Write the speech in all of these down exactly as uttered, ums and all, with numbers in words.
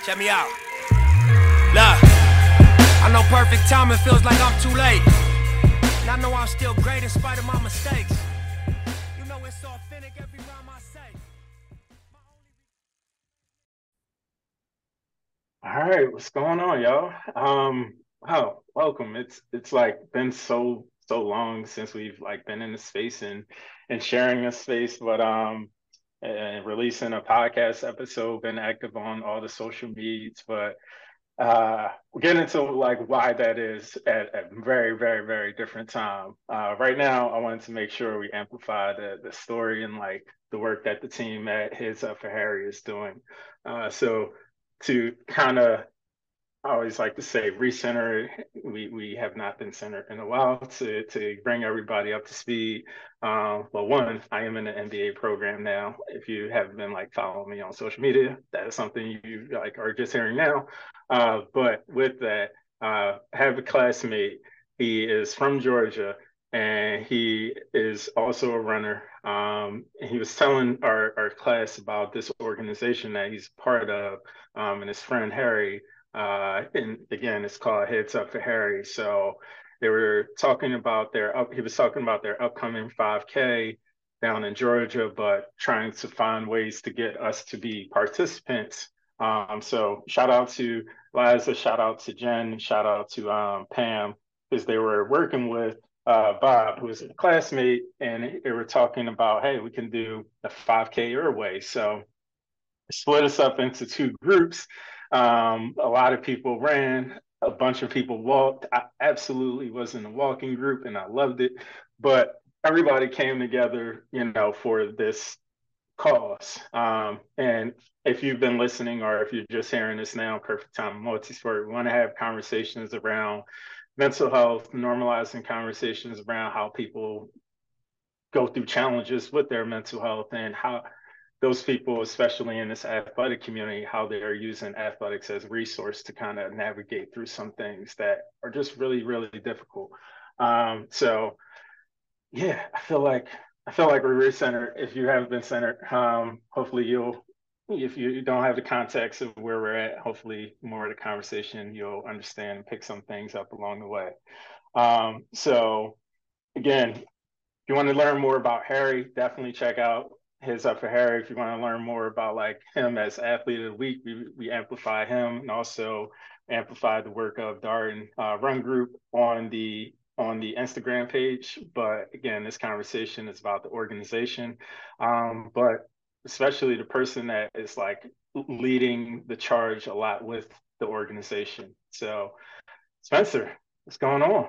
Check me out. Look, I know perfect timing feels like I'm too late. And I know I'm still great in spite of my mistakes. You know it's authentic every rhyme I say. All right, what's going on, y'all? Um, oh, welcome. It's it's like been so so long since we've like been in the space and and sharing a space, but um, and releasing a podcast episode, been active on all the social medias, but uh, we're getting into like why that is at a very very very different time. Uh, right now, I wanted to make sure we amplify the the story and like the work that the team at Heads Up for Harry is doing. Uh, so to kind of I always like to say recenter. We we have not been centered in a while to to bring everybody up to speed. Um, well, one, I am in the M B A program now. If you haven't been like following me on social media, that is something you like are just hearing now. Uh, but with that, uh, I have a classmate. He is from Georgia, and he is also a runner. Um, and he was telling our our class about this organization that he's part of, um, and his friend Harry. Uh, and again, it's called Heads Up for Harry. So they were talking about their up, he was talking about their upcoming five K down in Georgia, but trying to find ways to get us to be participants. Um, so shout out to Liza, shout out to Jen, shout out to um, Pam, because they were working with uh, Bob, who was a classmate, and they were talking about, hey, we can do a five K your way. So split us up into two groups. Um, a lot of people ran, a bunch of people walked. I absolutely was in a walking group and I loved it. But everybody came together, you know, for this cause. Um, and if you've been listening or if you're just hearing this now, Perfect Time Multisport, we want to have conversations around mental health, normalizing conversations around how people go through challenges with their mental health and how those people, especially in this athletic community, how they are using athletics as a resource to kind of navigate through some things that are just really, really difficult. Um, so yeah, I feel like I feel like we're centered. If you haven't been centered, um, hopefully you'll. If you don't have the context of where we're at, hopefully more of the conversation you'll understand and pick some things up along the way. Um, so again, if you want to learn more about Harry, definitely check out Heads Up for Harry. If you want to learn more about like him as athlete of the week, we, we amplify him and also amplify the work of Darden uh, Run Group on the on the Instagram page. But again, this conversation is about the organization, um, but especially the person that is like leading the charge a lot with the organization. So, Spencer, what's going on?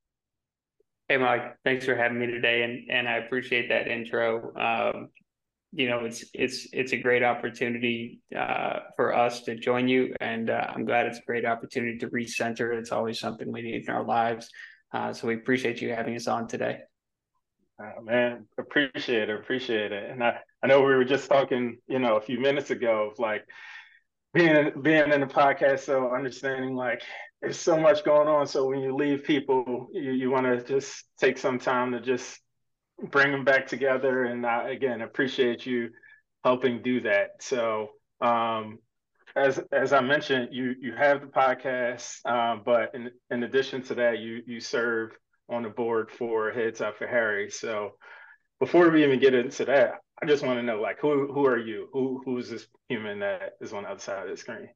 Hey, Mike, thanks for having me today, and and I appreciate that intro. Um, you know, it's it's it's a great opportunity uh, for us to join you, and uh, I'm glad it's a great opportunity to recenter. It's always something we need in our lives, uh, so we appreciate you having us on today. Uh, man, appreciate it, appreciate it. And I, I know we were just talking, you know, a few minutes ago of like being being in the podcast, so understanding like there's so much going on. So when you leave people, you, you want to just take some time to just bring them back together. And I, again, appreciate you helping do that. So um, as as I mentioned, you you have the podcast, um, but in in addition to that, you you serve on the board for Heads Up for Harry. So before we even get into that, I just want to know, like, who who are you? Who who's this human that is on the other side of the screen?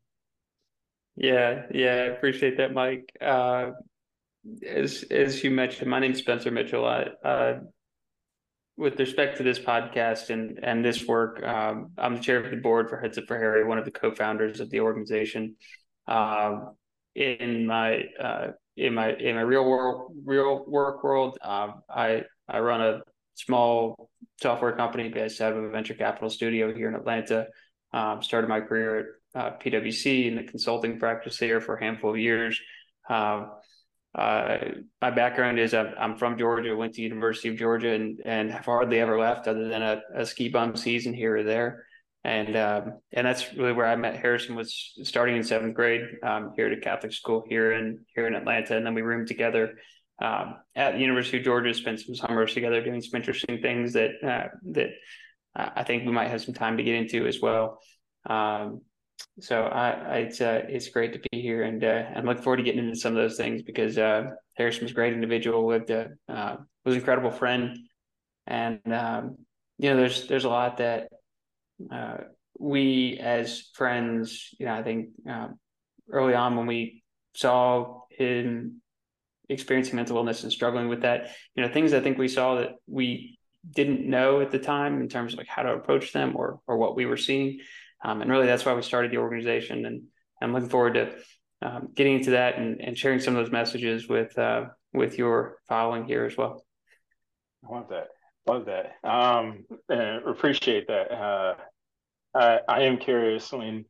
Yeah, yeah, I appreciate that, Mike. Uh, as as you mentioned, my name's Spencer Mitchell. I, uh, with respect to this podcast and and this work, um, I'm the chair of the board for Heads Up for Harry, one of the co-founders of the organization. Um, in my uh, in my in my real world real work world, um, I I run a small software company based out of a venture capital studio here in Atlanta. Um, started my career at uh, P W C in the consulting practice there for a handful of years. Um, uh, my background is I'm, I'm from Georgia, went to University of Georgia, and and have hardly ever left other than a, a ski bum season here or there. And um, and that's really where I met Harrison, was starting in seventh grade um, here at a Catholic school here in here in Atlanta, and then we roomed together um, at the University of Georgia. Spent some summers together doing some interesting things that uh, that I think we might have some time to get into as well. Um, so I, I it's uh, it's great to be here, and uh, I'm looking forward to getting into some of those things because uh, Harrison was a great individual, lived a uh, was an incredible friend, and um, you know, there's there's a lot that uh, we as friends, you know, I think um, early on when we saw him experiencing mental illness and struggling with that, you know, things I think we saw that we didn't know at the time in terms of like how to approach them or or what we were seeing. Um, and really that's why we started the organization. And I'm looking forward to um, getting into that and, and sharing some of those messages with uh, with your following here as well. I love that. Love that. Um, and appreciate that. Uh, I, I am curious when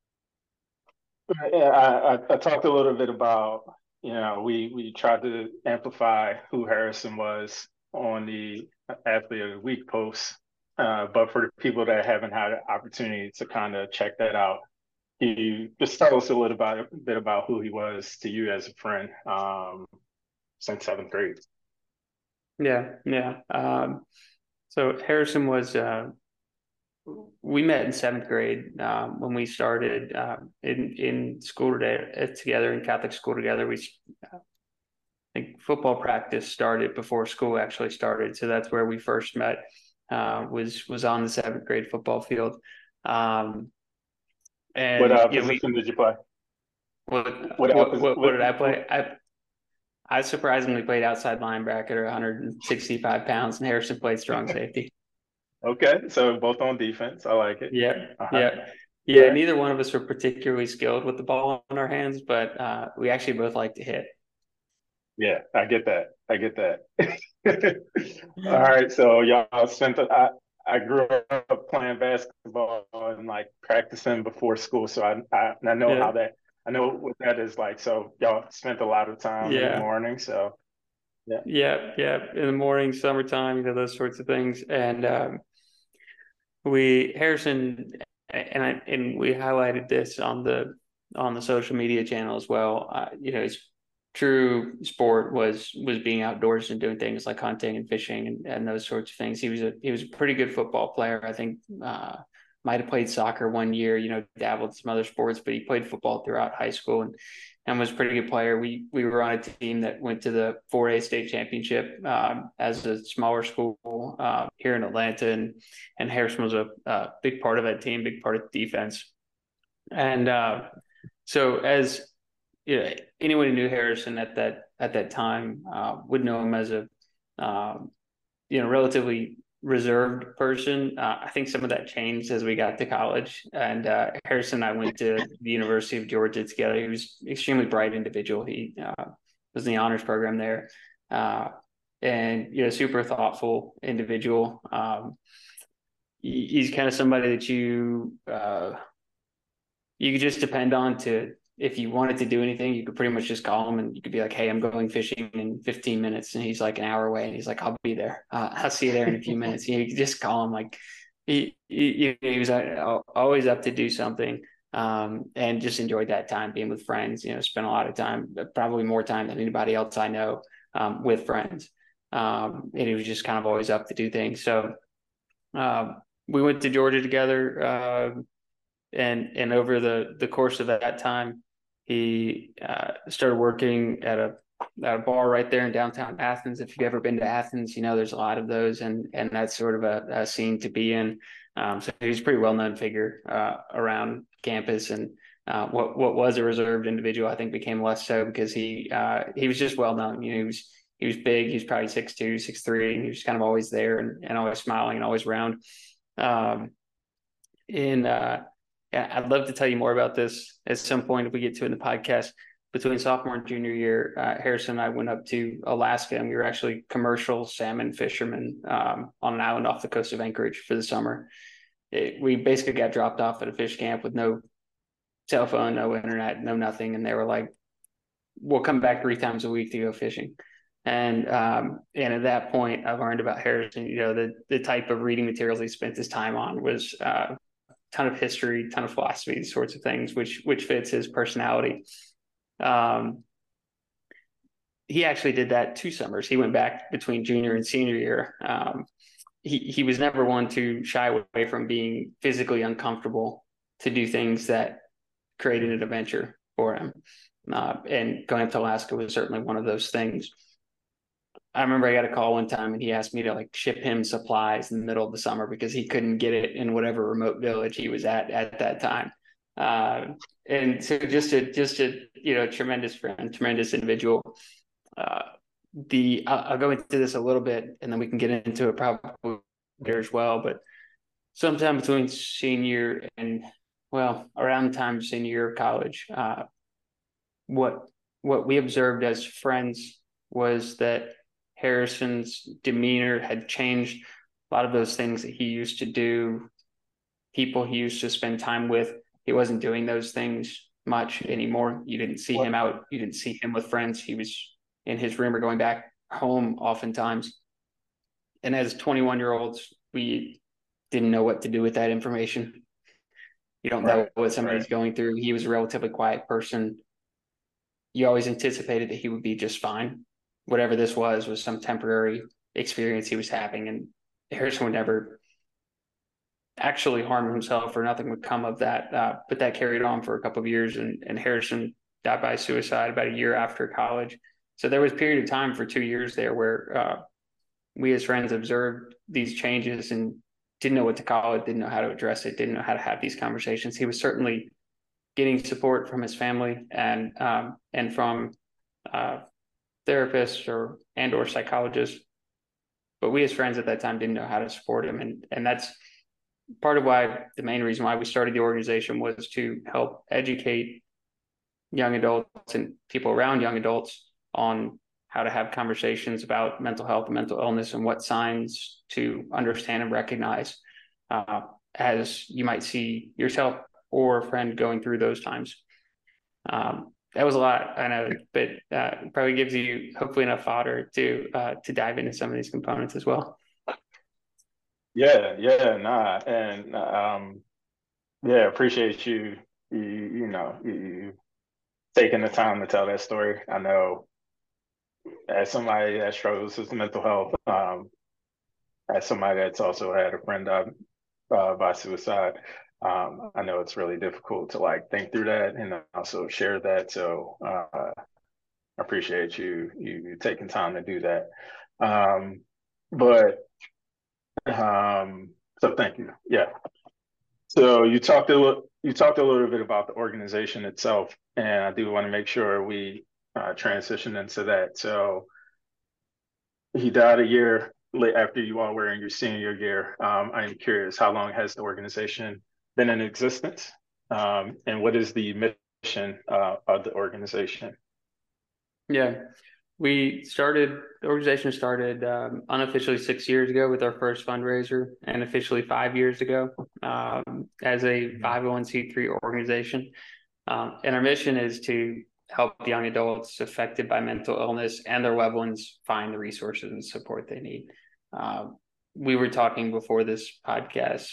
I, I, I talked a little bit about, you know, we, we tried to amplify who Harrison was on the Athlete of the Week post. Uh, but for the people that haven't had an opportunity to kind of check that out, can you just tell us a little about, a bit about who he was to you as a friend um, since seventh grade? Yeah, yeah. Um, so Harrison was, uh, we met in seventh grade um, when we started uh, in in school today, together in Catholic school together. We, I think, football practice started before school actually started, so that's where we first met. Uh, was was on the seventh grade football field. Um, and What uh, you know, we, position did you play? what, What, what what, what what did I play? what, I I surprisingly played outside linebacker, one hundred sixty-five pounds, and Harrison played strong safety. Okay, so both on defense. I like it. Yeah, Uh-huh. yeah, yeah. Right. Neither one of us were particularly skilled with the ball in our hands, but uh, we actually both like to hit. Yeah, I get that. I get that. All right, so y'all spent. I I grew up playing basketball and like practicing before school, so I I, I know Yeah. how that. I know what that is like. So y'all spent a lot of time in the Yeah. morning. So yeah, Yeah, yeah. In the morning, summertime, you know, those sorts of things. And um, we Harrison and I and we highlighted this on the on the social media channel as well. Uh, you know, his true sport was was being outdoors and doing things like hunting and fishing and, and those sorts of things. He was a he was a pretty good football player. I think uh, might have played soccer one year. You know, dabbled in some other sports, but he played football throughout high school and and was a pretty good player. We we were on a team that went to the four A state championship um, as a smaller school uh, here in Atlanta, and and Harrison was a, a big part of that team, big part of the defense. And uh, so, as you know, anyone who knew Harrison at that at that time uh, would know him as a um, you know relatively reserved person. Uh, I think some of that changed as we got to college. And uh, Harrison and I went to the University of Georgia together. He was an extremely bright individual. He uh, was in the honors program there, uh, and you know, super thoughtful individual. Um, he, he's kind of somebody that you uh, you could just depend on to. If you wanted to do anything, you could pretty much just call him and you could be like, hey, I'm going fishing in fifteen minutes. And he's like an hour away. And he's like, I'll be there. Uh, I'll see you there in a few minutes. You know, you could just call him. Like he, he, he was always up to do something um, and just enjoyed that time being with friends, you know, spent a lot of time, probably more time than anybody else I know um, with friends. Um, and he was just kind of always up to do things. So uh, we went to Georgia together uh, and, and over the, the course of that time, he uh, started working at a at a bar right there in downtown Athens. If you've ever been to Athens, you know there's a lot of those, and and that's sort of a, a scene to be in. Um, so he's a pretty well known figure uh, around campus, and uh, what what was a reserved individual, I think, became less so because he uh, he was just well known. You know, he was he was big. He was probably six two, six three, and he was kind of always there and, and always smiling and always around. Um, in uh, Yeah, I'd love to tell you more about this at some point if we get to it in the podcast. Between sophomore and junior year, uh, Harrison and I went up to Alaska, and we were actually commercial salmon fishermen um, on an island off the coast of Anchorage for the summer. It, we basically got dropped off at a fish camp with no cell phone, no internet, no nothing. And they were like, we'll come back three times a week to go fishing. And um, and at that point, I learned about Harrison. You know, the the type of reading materials he spent his time on was uh, ton of history, ton of philosophy, these sorts of things, which which fits his personality. Um, he actually did that two summers. He went back between junior and senior year. Um, he he was never one to shy away from being physically uncomfortable to do things that created an adventure for him. Uh, and going up to Alaska was certainly one of those things. I remember I got a call one time and he asked me to like ship him supplies in the middle of the summer because he couldn't get it in whatever remote village he was at at that time. Uh, and so just a, just a, you know, tremendous friend, tremendous individual. Uh, the, I'll, I'll go into this a little bit and then we can get into it probably there as well. But sometime between senior and, well, around the time of senior year of college, uh, what, what we observed as friends was that Harrison's demeanor had changed. A lot of those things that he used to do, people he used to spend time with, he wasn't doing those things much anymore. You didn't see him out. You didn't see him with friends. He was in his room or going back home oftentimes. And as twenty-one-year-olds, we didn't know what to do with that information. You don't know right, what somebody's right. going through. He was a relatively quiet person. You always anticipated that he would be just fine. Whatever this was, was some temporary experience he was having. And Harrison would never actually harm himself or nothing would come of that. Uh, but that carried on for a couple of years. And, and Harrison died by suicide about a year after college. So there was a period of time for two years there where uh, we as friends observed these changes and didn't know what to call it, didn't know how to address it, didn't know how to have these conversations. He was certainly getting support from his family and um, and from uh, therapists or and or psychologists, but we as friends at that time didn't know how to support him, and and that's part of why the main reason why we started the organization was to help educate young adults and people around young adults on how to have conversations about mental health and mental illness and what signs to understand and recognize uh, as you might see yourself or a friend going through those times. Um, that was a lot, I know, but uh, probably gives you hopefully enough fodder to uh, to dive into some of these components as well. Yeah, yeah, nah, and um, yeah, appreciate you, you, you know, you, you taking the time to tell that story. I know, as somebody that struggles with mental health, um, as somebody that's also had a friend die uh, by suicide, um, I know it's really difficult to like think through that and also share that. So uh, I appreciate you you taking time to do that. Um, but um, so thank you. Yeah. So you talked a little you talked a little bit about the organization itself, and I do want to make sure we uh, transition into that. So he died a year late after you all were in your senior year. Um, I'm curious, how long has the organization been in existence? Um, and what is the mission uh, of the organization? Yeah, we started, the organization started um, unofficially six years ago with our first fundraiser and officially five years ago um, as a five oh one c three organization. Um, and our mission is to help young adults affected by mental illness and their loved ones find the resources and support they need. Uh, we were talking before this podcast,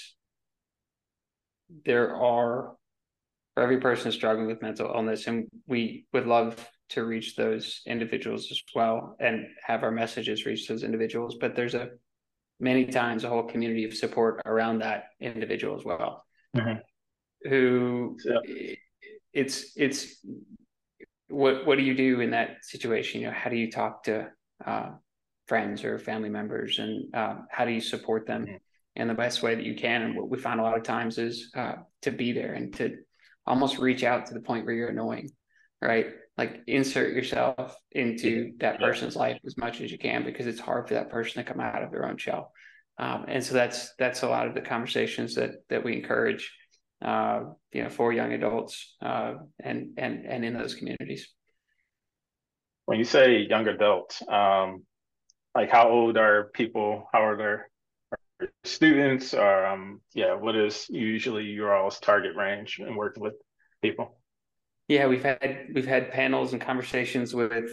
there are, for every person struggling with mental illness, and we would love to reach those individuals as well and have our messages reach those individuals, but there's a many times a whole community of support around that individual as well. Mm-hmm. Who yeah. it's it's what what do you do in that situation? You know, how do you talk to uh, friends or family members, and uh, how do you support them mm-hmm. in the best way that you can? And what we find a lot of times is uh, to be there and to almost reach out to the point where you're annoying, right? Like insert yourself into that person's life as much as you can, because it's hard for that person to come out of their own shell. Um, and so that's that's a lot of the conversations that that we encourage, uh, you know, for young adults uh, and and and in those communities. When you say young adults, um, like how old are people? How are their are students? Or um, yeah, what is usually your all's target range in working with people? Yeah, we've had we've had panels and conversations with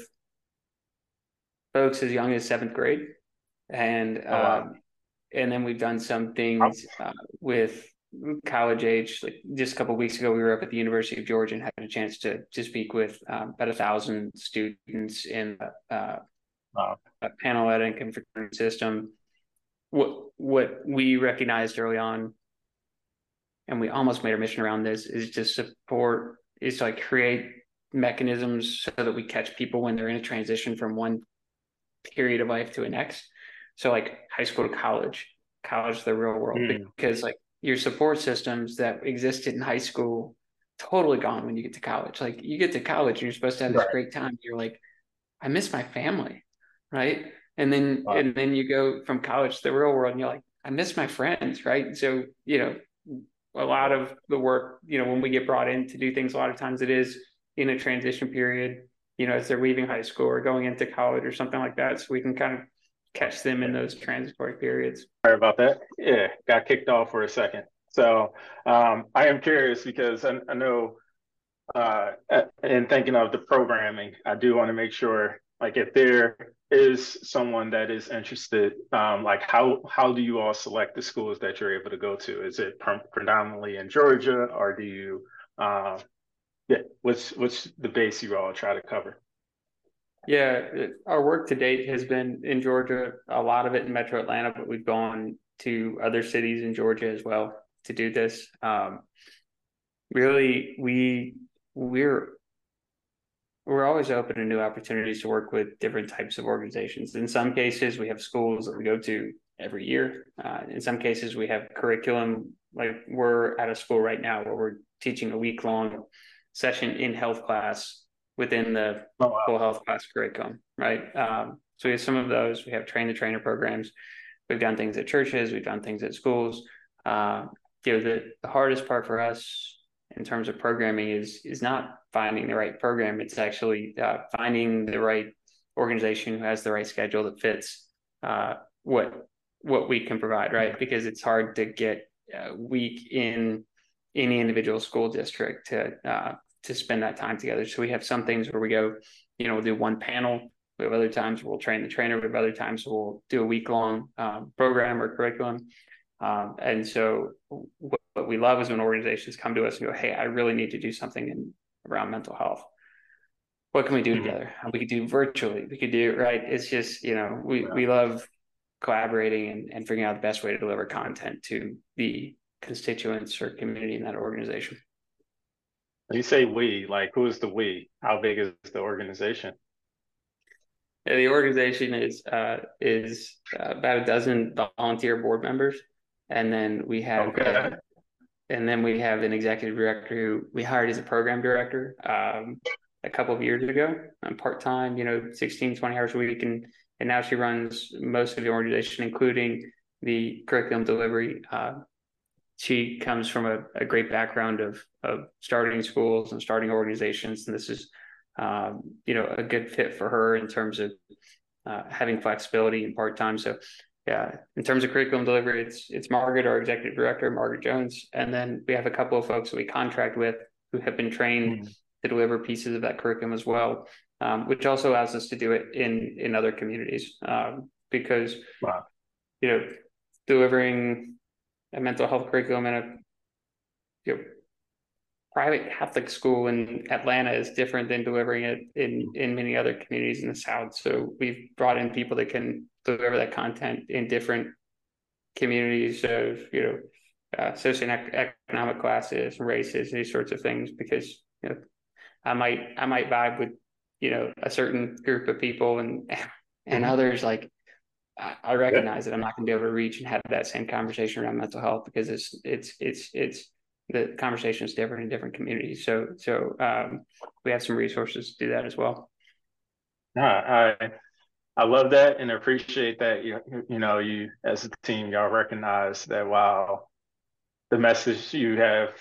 folks as young as seventh grade, and oh, wow. um, and then we've done some things uh, with college age. Like just a couple of weeks ago, we were up at the University of Georgia and had a chance to to speak with um, about a thousand students in uh, wow. a panel at a confraternity system. What what we recognized early on, and we almost made our mission around this, is to support is to like create mechanisms so that we catch people when they're in a transition from one period of life to the next. So like high school to college, college to the real world, Mm. because like your support systems that existed in high school, totally gone when you get to college. Like you get to college and you're supposed to have this Right. great time. You're like, I miss my family, right? And then Wow. and then you go from college to the real world and you're like, I miss my friends, right? So, you know, a lot of the work, you know, when we get brought in to do things, a lot of times it is in a transition period, you know, as they're leaving high school or going into college or something like that. So we can kind of catch them in those transitory periods. Sorry about that. Yeah, got kicked off for a second. So um, I am curious because I, I know uh, in thinking of the programming, I do want to make sure, like, if there is someone that is interested, um, like, how how do you all select the schools that you're able to go to? Is it pre- predominantly in Georgia, or do you, uh, yeah, what's what's the base you all try to cover? Yeah, our work to date has been in Georgia, a lot of it in Metro Atlanta, but we've gone to other cities in Georgia as well to do this. Um, really, we we're we're always open to new opportunities to work with different types of organizations. In some cases, we have schools that we go to every year. Uh, in some cases, we have curriculum. Like we're at a school right now where we're teaching a week long session in health class within the Oh, wow. full health class curriculum, right? Um, so we have some of those. We have train the trainer programs. We've done things at churches. We've done things at schools. Uh, you know, the, the hardest part for us in terms of programming is is not finding the right program. It's actually uh, finding the right organization who has the right schedule that fits uh, what what we can provide, right? Because it's hard to get a week in any individual school district to uh, to spend that time together. So we have some things where we go, you know, we'll do one panel. We have other times we'll train the trainer. We have other times we'll do a week long um, program or curriculum. Um, and so what, what we love is when organizations come to us and go, hey, I really need to do something in, around mental health. What can we do Mhm. together? We could do virtually. We could do, right? It's just, you know, we, we love collaborating and, and figuring out the best way to deliver content to the constituents or community in that organization. When you say we, like, who is the we? How big is the organization? Yeah, the organization is uh, is uh, about a dozen volunteer board members, and then we have Okay. a, and then we have an executive director who we hired as a program director um, a couple of years ago, um, part time, you know, sixteen, twenty hours a week, and and now she runs most of the organization, including the curriculum delivery. Uh, she comes from a, a great background of of starting schools and starting organizations, and this is um, you know, a good fit for her in terms of uh, having flexibility and part time. So, yeah, in terms of curriculum delivery, it's it's Margaret, our executive director, Margaret Jones, and then we have a couple of folks that we contract with who have been trained Mm. to deliver pieces of that curriculum as well, um, which also allows us to do it in in other communities um, because Wow. you know, delivering a mental health curriculum in a you know, private Catholic school in Atlanta is different than delivering it in in many other communities in the South. So we've brought in people that can deliver that content in different communities of, you know, uh, socioeconomic classes, races, these sorts of things. Because you know, I might I might vibe with, you know, a certain group of people, and and Mhm. others like I, I Yeah. recognize that I'm not going to be able to reach and have that same conversation around mental health because it's it's it's it's the conversation is different in different communities. So so um, we have some resources to do that as well. No, I I love that and appreciate that you you know you as a team y'all recognize that while the message you have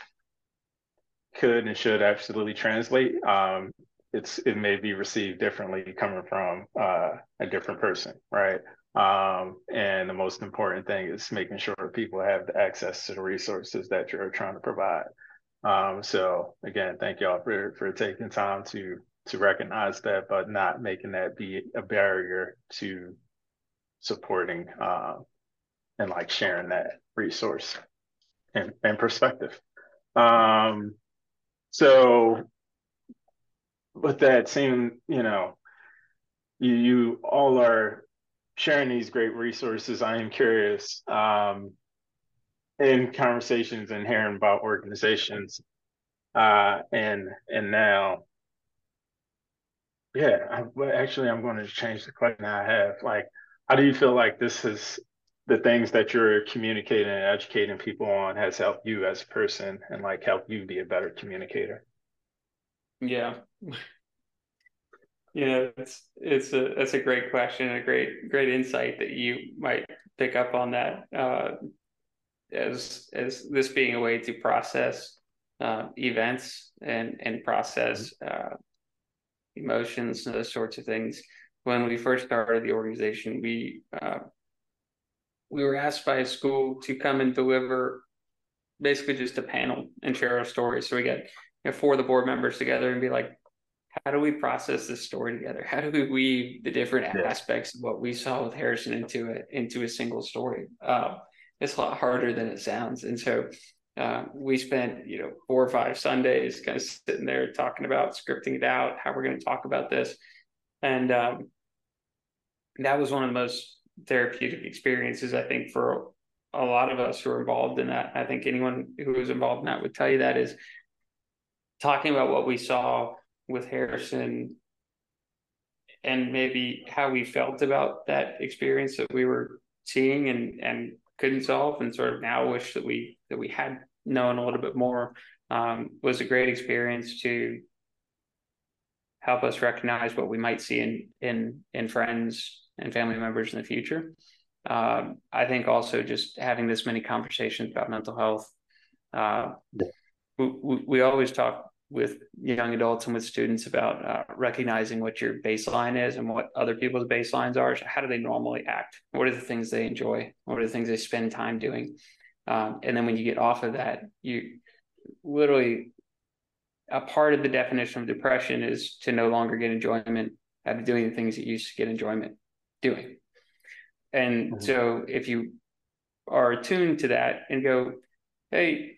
could and should absolutely translate, um, it's it may be received differently coming from uh, a different person, right? Um, and the most important thing is making sure people have the access to the resources that you're trying to provide. Um, so again, thank y'all for for taking time to to recognize that, but not making that be a barrier to supporting uh, and like sharing that resource and, and perspective. Um, so with that seem, you know, you you all are sharing these great resources. I am curious, um, in conversations and hearing about organizations, Uh, and and now, yeah, I, well, actually, I'm going to change the question I have. Like, how do you feel like this is the things that you're communicating and educating people on has helped you as a person and like helped you be a better communicator? Yeah. You know, it's it's a that's a great question, a great great insight that you might pick up on that uh, as as this being a way to process uh, events and and process uh, emotions and those sorts of things. When we first started the organization, we uh, we were asked by a school to come and deliver basically just a panel and share our stories. So we got, you know, four of the board members together and be like, how do we process this story together? How do we weave the different Yeah. aspects of what we saw with Harrison into it into a single story? Uh, it's a lot harder than it sounds. And so uh, we spent, you know, four or five Sundays kind of sitting there talking about scripting it out, how we're going to talk about this. And um, that was one of the most therapeutic experiences, I think, for a lot of us who are involved in that. I think anyone who was involved in that would tell you that is talking about what we saw with Harrison and maybe how we felt about that experience that we were seeing and and couldn't solve, and sort of now wish that we that we had known a little bit more, um, was a great experience to help us recognize what we might see in in in friends and family members in the future. Um, I think also just having this many conversations about mental health. Uh, Yeah. we, we, we always talk with young adults and with students about uh, recognizing what your baseline is and what other people's baselines are. So how do they normally act? What are the things they enjoy? What are the things they spend time doing? Um, and then when you get off of that, you literally, a part of the definition of depression is to no longer get enjoyment out of doing the things that you used to get enjoyment doing. And Mhm. so if you are attuned to that and go, hey,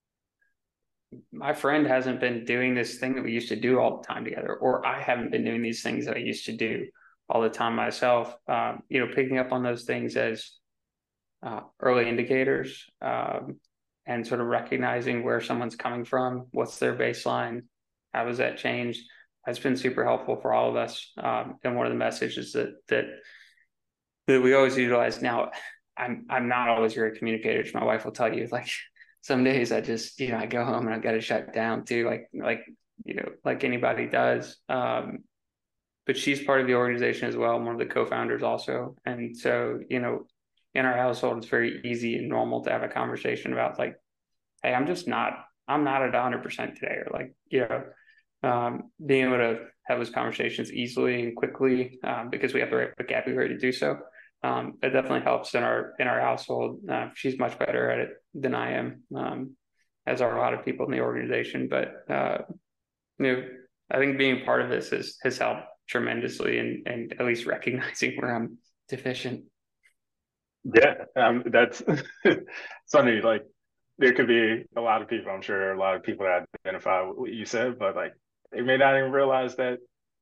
my friend hasn't been doing this thing that we used to do all the time together, or I haven't been doing these things that I used to do all the time myself. Um, you know, picking up on those things as uh, early indicators, um, and sort of recognizing where someone's coming from, what's their baseline, how has that changed, has been super helpful for all of us. Um, and one of the messages that that that we always utilize now. I'm I'm not always very communicative. My wife will tell you, like, some days I just, you know, I go home and I've got to shut down too, like like you know, like anybody does. Um, but she's part of the organization as well. I'm one of the co-founders also, and so, you know, in our household, it's very easy and normal to have a conversation about, like, hey, I'm just not, I'm not at one hundred percent today, or like, you know, um, being able to have those conversations easily and quickly, um, because we have the right vocabulary to do so. Um, it definitely helps in our in our household. Uh, she's much better at it than I am, um, as are a lot of people in the organization. But uh, you know, I think being part of this has has helped tremendously, and and at least recognizing where I'm deficient. Yeah, um, that's it's funny. Like, there could be a lot of people, I'm sure, a lot of people that identify with what you said, but like they may not even realize that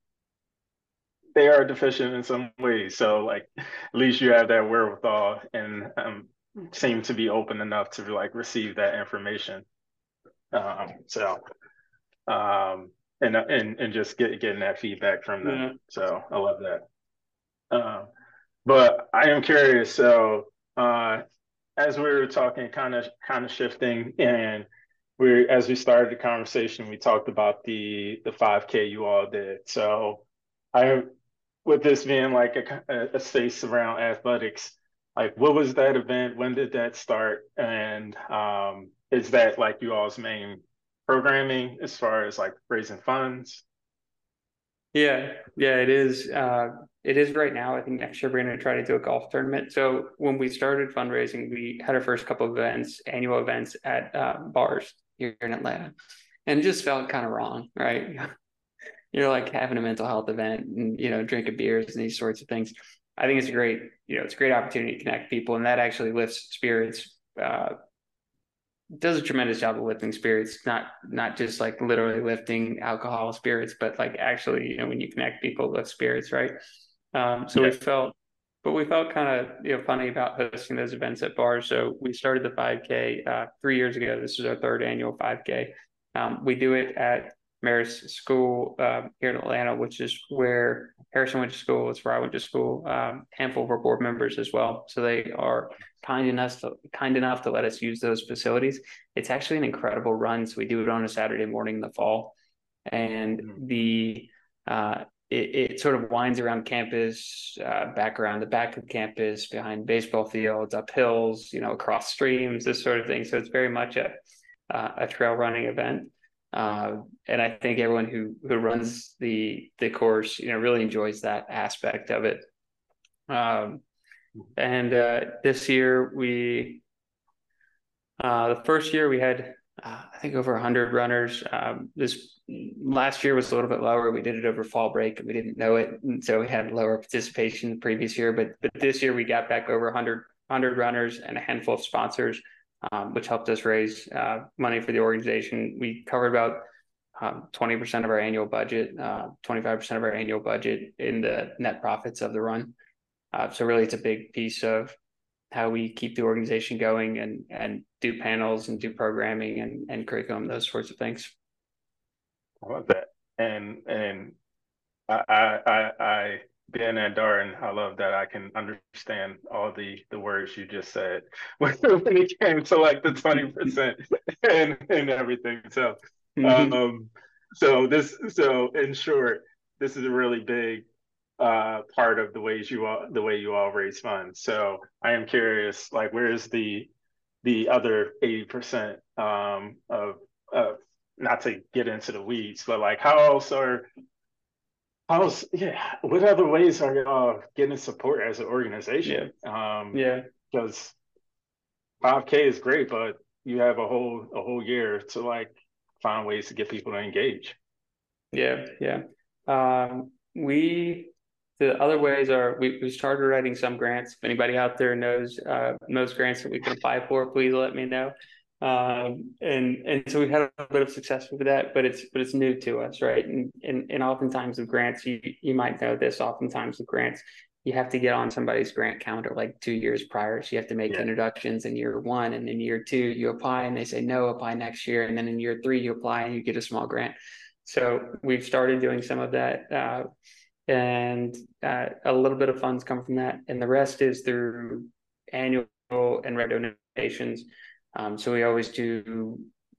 they are deficient in some ways. So like at least you have that wherewithal and um, seem to be open enough to like receive that information. Um, so um, and and and just get getting that feedback from them. Yeah. So I love that. Um, but I am curious. So uh, as we were talking, kind of kind of shifting, and we as we started the conversation, we talked about the the five K you all did. So I, with this being like a, a space around athletics, like what was that event? When did that start? And um, is that like you all's main programming as far as like raising funds? Yeah, yeah, it is. Uh, it is right now. I think next year we're going to try to do a golf tournament. So when we started fundraising, we had our first couple of events, annual events at uh, bars here in Atlanta, and it just felt kind of wrong, right? You're like having a mental health event and, you know, drinking beers and these sorts of things. I think it's a great, you know, it's a great opportunity to connect people, and that actually lifts spirits. Uh, does a tremendous job of lifting spirits, not not just like literally lifting alcohol spirits, but like actually, you know, when you connect people, lift spirits, right? Um, so Yeah. we felt, but we felt kind of, you know, funny about hosting those events at bars. So we started the five K uh, three years ago. This is our third annual five K. Um, we do it at Marist School uh, here in Atlanta, which is where Harrison went to school. It's where I went to school. Um, handful of our board members as well. So they are kind enough to kind enough to let us use those facilities. It's actually an incredible run. So we do it on a Saturday morning in the fall, and the uh, it, it sort of winds around campus, uh, back around the back of campus, behind baseball fields, up hills, you know, across streams, this sort of thing. So it's very much a uh, a trail running event. Uh, and I think everyone who who runs the the course, you know, really enjoys that aspect of it. Um, and uh, this year we, uh, the first year we had, uh, I think over one hundred runners. Um, this last year was a little bit lower. We did it over fall break, and we didn't know it, and so we had lower participation the previous year. But but this year we got back over one hundred, one hundred runners and a handful of sponsors, um, which helped us raise uh, money for the organization. We covered about um, twenty percent of our annual budget, uh, twenty-five percent of our annual budget in the net profits of the run. Uh, so really, it's a big piece of how we keep the organization going and and do panels and do programming and, and curriculum, those sorts of things. I love that. And and I I I, I being at Darden, I love that I can understand all the the words you just said when, when it came to like the twenty percent and and everything. So Mm-hmm. um so this so in short, this is a really big uh part of the ways you all the way you all raise funds. So I am curious, like, where's the the other eighty percent um of of not to get into the weeds, but like how else are how else yeah what other ways are y'all getting support as an organization? Yeah. Um Yeah. because five K is great, but you have a whole a whole year to like find ways to get people to engage. Yeah. Yeah. Um, we, the other ways are we, we started writing some grants. If anybody out there knows uh, knows grants that we can apply for, please let me know. Um, and and so we've had a bit of success with that, but it's but it's new to us, right? And and, and oftentimes with grants, you you might know this. Oftentimes with grants, you have to get on somebody's grant calendar like two years prior. So you have to make Yeah. introductions in year one, and in year two you apply, and they say no, apply next year, and then in year three you apply and you get a small grant. So we've started doing some of that. Uh, and uh, a little bit of funds come from that, and the rest is through annual and regular donations. Um, so we always do.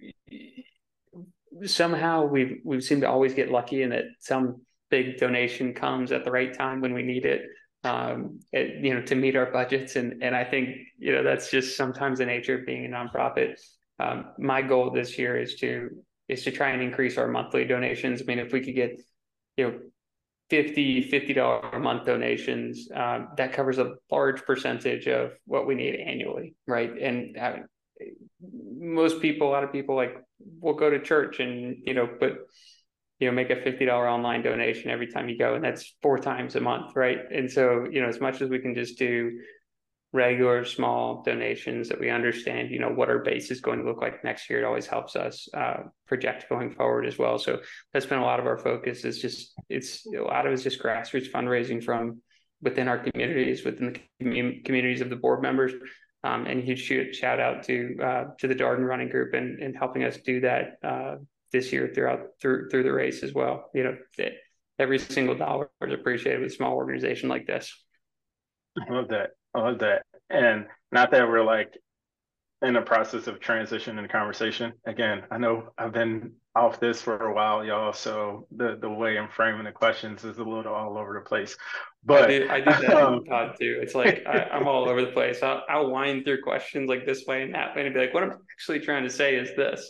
Somehow we've we've seemed to always get lucky in that some big donation comes at the right time when we need it, um, it, you know, to meet our budgets, and and I think you know that's just sometimes the nature of being a nonprofit. Um, my goal this year is to is to try and increase our monthly donations. I mean, if we could get, you know, fifty dollars a month donations, um, that covers a large percentage of what we need annually, right? And uh, most people, a lot of people like will go to church and, you know, put, you know, make a fifty dollars online donation every time you go, and that's four times a month, right? And so, you know, as much as we can just do regular small donations that we understand, you know, what our base is going to look like next year, it always helps us uh, project going forward as well. So that's been a lot of our focus. Is just it's a lot of it's just grassroots fundraising from within our communities, within the commun- communities of the board members, um, and huge shout out to uh, to the Darden Running Group and, and helping us do that uh, this year throughout through through the race as well. You know, every single dollar is appreciated with a small organization like this. I love that. I love that. And not that we're like in the process of transition in conversation. Again, I know I've been off this for a while, y'all. So the, the way I'm framing the questions is a little all over the place. But I do, I do that um, in pod too. It's like I, I'm all over the place. I'll, I'll wind through questions like this way and that way and be like, what I'm actually trying to say is this.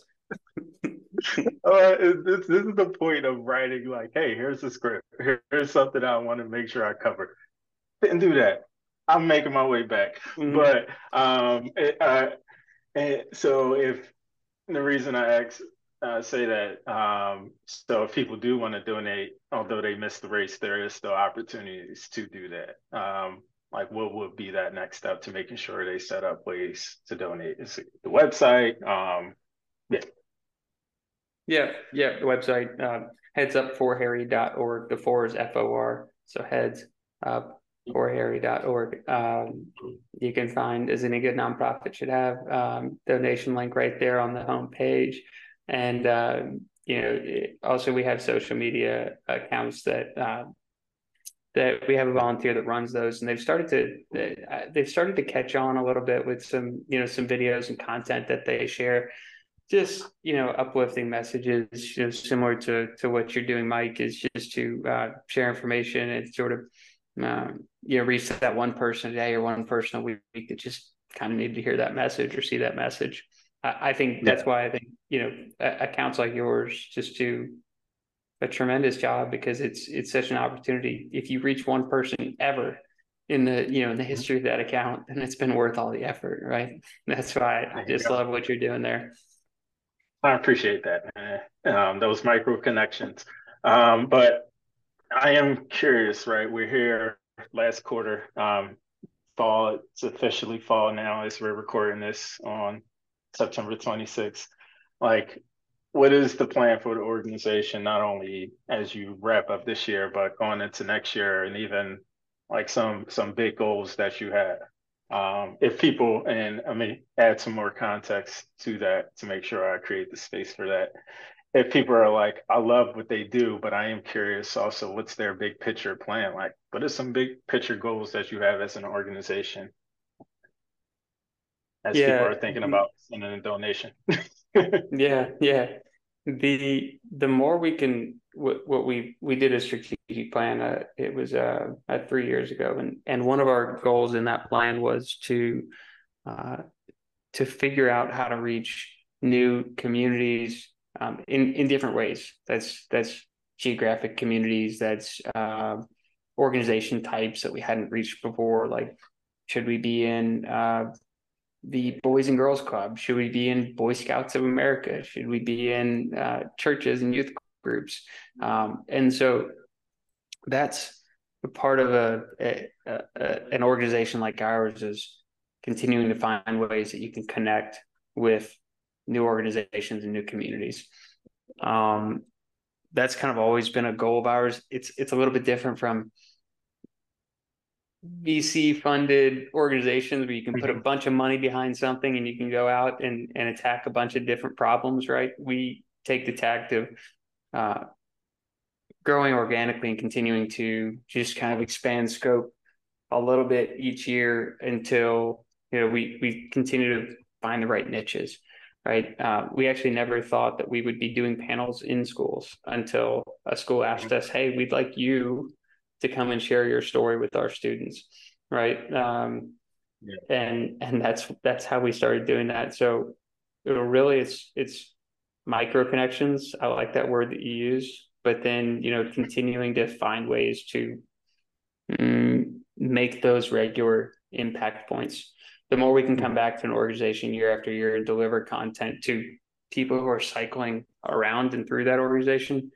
uh, this, this is the point of writing, like, hey, here's the script. Here's something I want to make sure I cover. Didn't do that. I'm making my way back. Mm-hmm. But um, it, uh, and so if the reason I ask, uh, say that, um, so if people do want to donate, although they missed the race, there is still opportunities to do that. Um, like what would be that next step to making sure they set up ways to donate? Is it the website? Um, yeah. Yeah, yeah, the website, uh, heads up for harry dot org. The four is F O R, so heads up for harry dot org. Um, you can find, as any good nonprofit should have, um, donation link right there on the home page. and uh, you know, also we have social media accounts that uh, that we have a volunteer that runs those, and they've started to they've started to catch on a little bit with some you know some videos and content that they share, just you know uplifting messages, you know, similar to to what you're doing, Mike, is just to uh, share information and sort of um, you know reach that one person a day or one person a week that just kind of need to hear that message or see that message. I, I think that's Yeah. why I think you know accounts like yours just do a tremendous job, because it's it's such an opportunity. If you reach one person ever in the you know in the history of that account, then it's been worth all the effort, right? That's why I There you just go. love what you're doing there. I appreciate that, man. Um, those micro connections. Um, but I am curious, right? We're here last quarter. Um, fall, it's officially fall now as we're recording this on September twenty-sixth. Like, what is the plan for the organization, not only as you wrap up this year, but going into next year, and even like some some big goals that you had? Um, if people, and I mean, add some more context to that to make sure I create the space for that. If people are like, I love what they do, but I am curious also, what's their big picture plan? Like, what are some big picture goals that you have as an organization as people Yeah, are thinking about sending a donation? yeah, yeah. The the more we can, what, what we we did a strategic plan. Uh, it was uh, uh three years ago, and and one of our goals in that plan was to uh, to figure out how to reach new communities um, in in different ways. That's that's geographic communities. That's uh, organization types that we hadn't reached before. Like, should we be in uh, the Boys and Girls Club? Should we be in Boy Scouts of America? Should we be in uh, churches and youth groups? Um, and so that's a part of a, a, a an organization like ours, is continuing to find ways that you can connect with new organizations and new communities. Um, that's kind of always been a goal of ours. It's it's a little bit different from V C funded organizations where you can put a bunch of money behind something and you can go out and, and attack a bunch of different problems, right? We take the tact of uh, growing organically and continuing to just kind of expand scope a little bit each year until you know we we continue to find the right niches, right? Uh, we actually never thought that we would be doing panels in schools until a school asked us, "Hey, we'd like you to come and share your story with our students," right? Um, Yeah. and and that's that's how we started doing that. So it really it's it's micro connections. I like that word that you use, but then you know continuing to find ways to mm, make those regular impact points. The more we can come back to an organization year after year and deliver content to people who are cycling around and through that organization,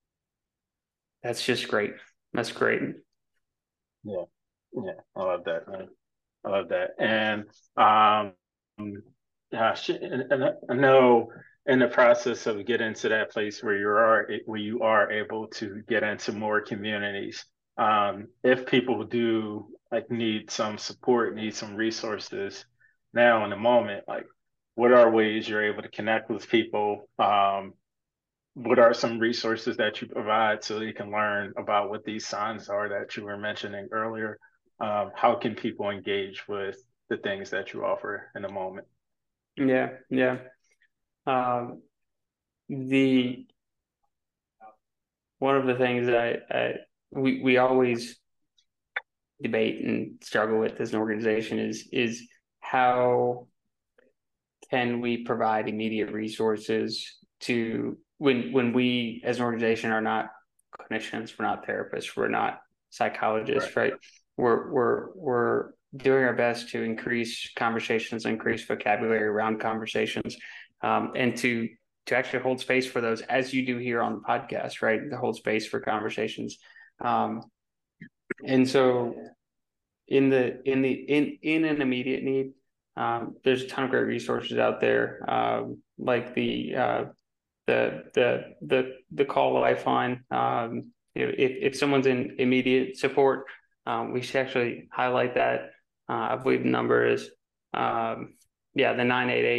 that's just great. That's great. Yeah, yeah, I love that, man. I love that. And um, gosh, and, and I know in the process of getting to that place where you are where you are able to get into more communities, um, if people do like need some support, need some resources now in the moment, like what are ways you're able to connect with people? Um, what are some resources that you provide so you can learn about what these signs are that you were mentioning earlier? Um, how can people engage with the things that you offer in the moment? Yeah, yeah. Um, the one of the things that I, I we we always debate and struggle with as an organization is is how can we provide immediate resources to when when we as an organization are not clinicians, we're not therapists, we're not psychologists, right? right? We're we're we're doing our best to increase conversations, increase vocabulary around conversations, um, and to to actually hold space for those, as you do here on the podcast, right? To hold space for conversations. Um, and so in the in the in in an immediate need, um, there's a ton of great resources out there, um, like the uh, the the the the call lifeline. Um, you know, if if someone's in immediate support, um, we should actually highlight that. Uh, I believe the number is um, yeah the nine eight eight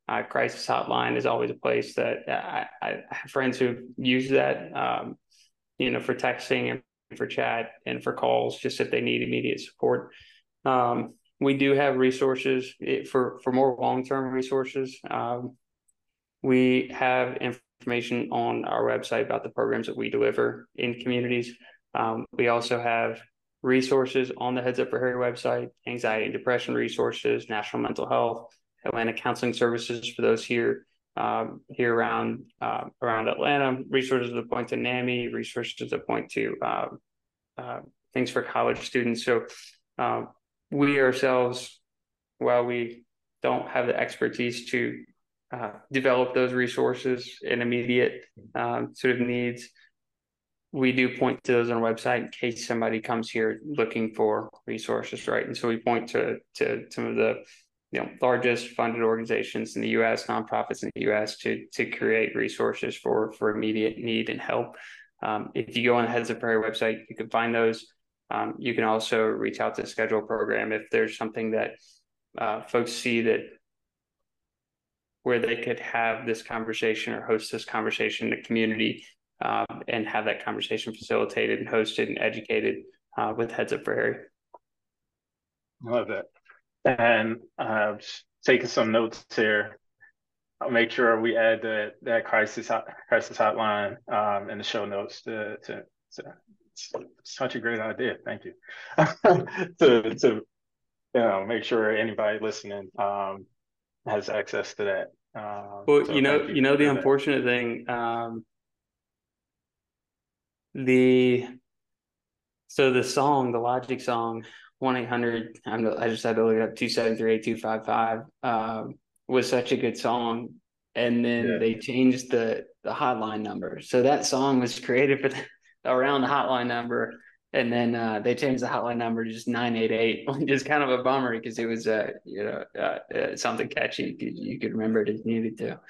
Uh, crisis hotline is always a place that I, I have friends who've used that, um, you know, for texting and for chat and for calls, just if they need immediate support. Um, we do have resources for, for more long-term resources. Um, we have information on our website about the programs that we deliver in communities. Um, we also have resources on the Heads Up for Harry website, anxiety and depression resources, national mental health, Atlanta counseling services for those here um, here around uh, around Atlanta, resources that point to NAMI, resources that point to uh, uh, things for college students. So uh, we ourselves, while we don't have the expertise to uh, develop those resources in immediate um, sort of needs, we do point to those on our website in case somebody comes here looking for resources, right? And so we point to to some of the you know largest funded organizations in the U S, nonprofits in the U S, to to create resources for for immediate need and help. Um, if you go on the Heads Up for Harry website, you can find those. Um, you can also reach out to schedule a program if there's something that uh, folks see that where they could have this conversation or host this conversation in the community, um, and have that conversation facilitated and hosted and educated uh, with Heads Up for Harry. Love that. And uh, just taking some notes here. I'll make sure we add the, that crisis hot, crisis hotline um, in the show notes. To, to, to it's such a great idea. Thank you. to to you know make sure anybody listening um, has access to that. Um, well, so you know, you you know the that. unfortunate thing. Um, the so the song, the Logic song, one eight hundred. I'm I just had to look it up. Two seven three eight two five five. Um, was such a good song, and then yeah. they changed the the hotline number. So that song was created for the, around the hotline number, and then uh, they changed the hotline number to just nine eight eight, which is kind of a bummer because it was uh, you know uh, uh, something catchy. You could, you could remember it if you needed to.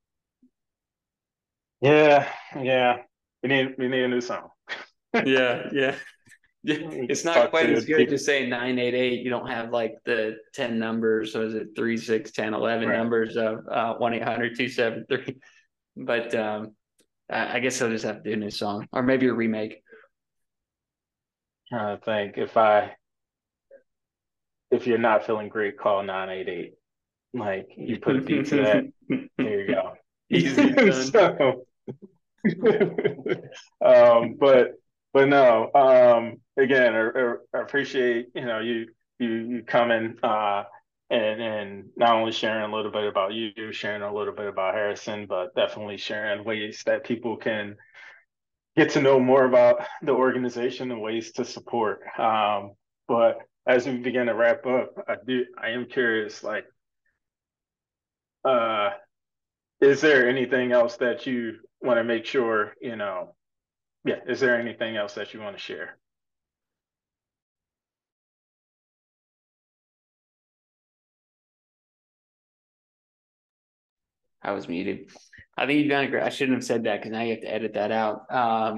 Yeah, yeah, we need we need a new song. yeah, yeah. It's not quite as good just saying nine eight eight. You don't have like the ten numbers. So is it three, six, ten, eleven right. numbers of uh, one eight hundred two seven three. But um, I guess I'll just have to do a new song or maybe a remake. I think if I, if you're not feeling great, call nine eight eight. Like you put a beat to that. There you go. Easy done. so, um, but, But no, um, again, I, I appreciate, you know, you, you, you coming uh, and, and not only sharing a little bit about you, sharing a little bit about Harrison, but definitely sharing ways that people can get to know more about the organization and ways to support. Um, but as we begin to wrap up, I do, I am curious, like, uh, is there anything else that you want to make sure, you know, Yeah. Is there anything else that you want to share? I was muted. I think you've done a great. I shouldn't have said that because now you have to edit that out. Um,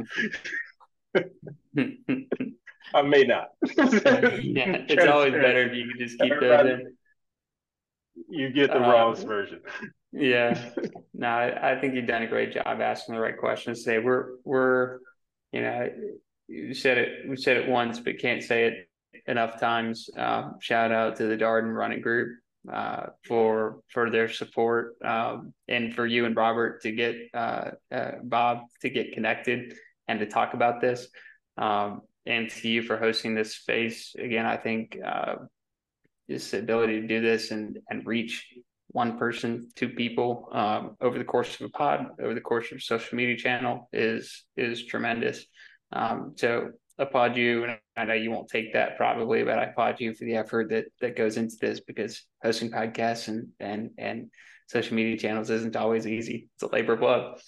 I may not. yeah, it's always better if you can just keep Everybody, those in. You get the uh, rawest version. Yeah. No, I, I think you've done a great job asking the right questions today. We're we're you know, you said it, we said it once, but can't say it enough times. Uh, shout out to the Darden Running Group uh, for for their support, um, and for you and Robert to get uh, uh, Bob to get connected and to talk about this, um, and to you for hosting this space. Again, I think uh, this ability to do this and and reach one person, two people um, over the course of a pod, over the course of a social media channel is is tremendous. Um, so applaud you, and I know you won't take that probably, but I applaud you for the effort that that goes into this, because hosting podcasts and and and social media channels isn't always easy. It's a labor of love.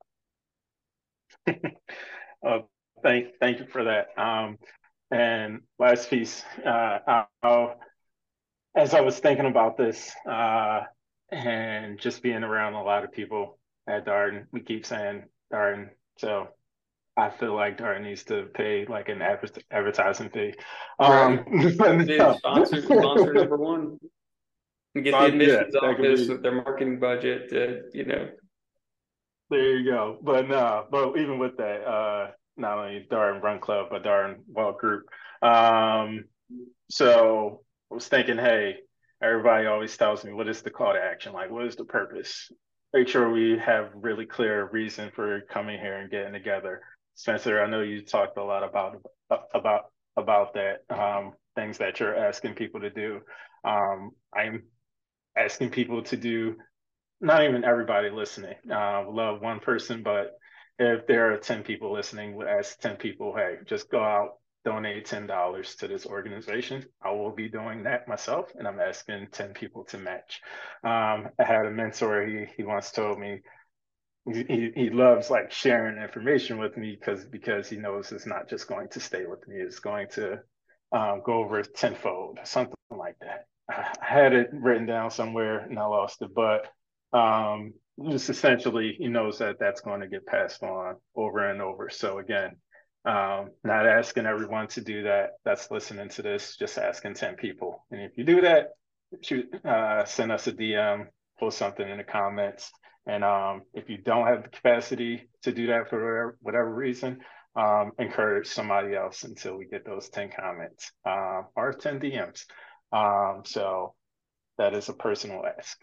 uh, thank thank you for that. Um, and last piece, uh, I'll. As I was thinking about this uh, and just being around a lot of people at Darden, we keep saying Darden. So I feel like Darden needs to pay like an adver- advertising fee. Um, right. Dude, sponsor, sponsor number one. And get the Uh, yeah, admissions that could office be. with their marketing budget to, you know. There you go. But no, but even with that, uh, not only Darden Run Club, but Darden Well Group. Um, so I was thinking, hey, everybody always tells me, what is the call to action? Like, what is the purpose? Make sure we have really clear reason for coming here and getting together. Spencer, I know you talked a lot about about about that, um, things that you're asking people to do. Um, I'm asking people to do, not even everybody listening. Uh, love one person, but if there are ten people listening, we'll ask ten people, hey, just go out, donate ten dollars to this organization. I will be doing that myself, and I'm asking ten people to match. Um, I had a mentor, he, he once told me, he, he loves like sharing information with me because because he knows it's not just going to stay with me, it's going to um, go over tenfold, something like that. I had it written down somewhere and I lost it, but um, just essentially he knows that that's going to get passed on over and over. So again, um, not asking everyone to do that. That's listening to this, just asking ten people. And if you do that, shoot, uh, send us a D M, post something in the comments. And um, if you don't have the capacity to do that for whatever, whatever reason, um, encourage somebody else until we get those ten comments uh, or ten D Ms. Um, so that is a personal ask.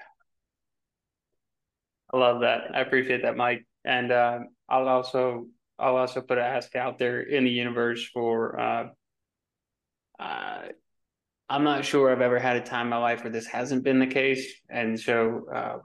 I love that. I appreciate that, Mike. And uh, I'll also I'll also put an ask out there in the universe for. Uh, uh, I'm not sure I've ever had a time in my life where this hasn't been the case, and so uh,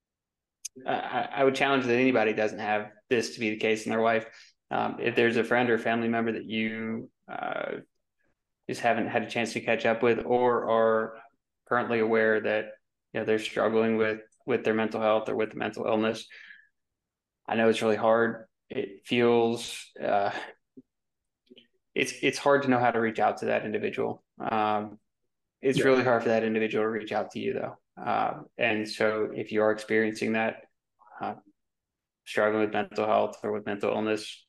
I, I would challenge that anybody doesn't have this to be the case in their life. Um, if there's a friend or family member that you uh, just haven't had a chance to catch up with, or are currently aware that you know they're struggling with with their mental health or with the mental illness, I know it's really hard. It feels uh, it's it's hard to know how to reach out to that individual. Um, it's Yeah. really hard for that individual to reach out to you, though. Uh, and so, if you are experiencing that, uh, struggling with mental health or with mental illness,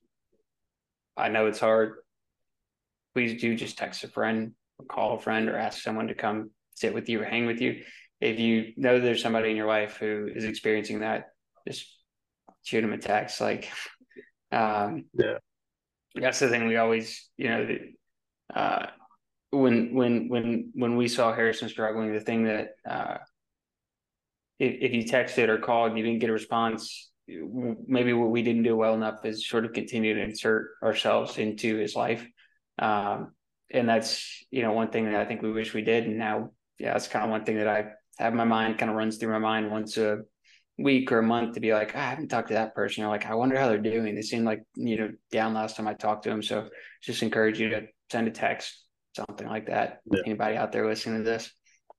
I know it's hard. Please do just text a friend, or call a friend, or ask someone to come sit with you or hang with you. If you know there's somebody in your life who is experiencing that, just shoot them a text. Like, um, Yeah. that's the thing we always, you know, uh, when when when when we saw Harrison struggling, the thing that uh, if, if you texted or called and you didn't get a response, maybe what we didn't do well enough is sort of continue to insert ourselves into his life. Um, and that's, you know, one thing that I think we wish we did. And now, yeah, that's kind of one thing that I have in my mind, kind of runs through my mind once a week or a month, to be like, I haven't talked to that person. Or like, I wonder how they're doing. They seem like, you know, down last time I talked to them. So just encourage you to send a text, something like that. Yeah. Anybody out there listening to this?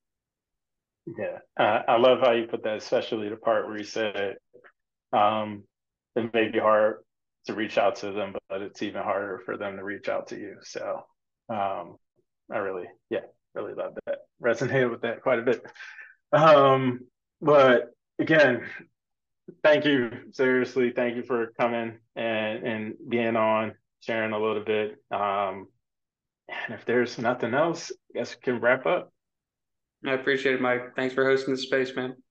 Yeah. Uh, I love how you put that, especially the part where you said um, it may be hard to reach out to them, but it's even harder for them to reach out to you. So um, I really, yeah, really love that. Resonated with that quite a bit. Um, but again, thank you. Seriously, thank you for coming and, and being on, sharing a little bit. Um, and if there's nothing else, I guess we can wrap up. I appreciate it, Mike. Thanks for hosting the space, man.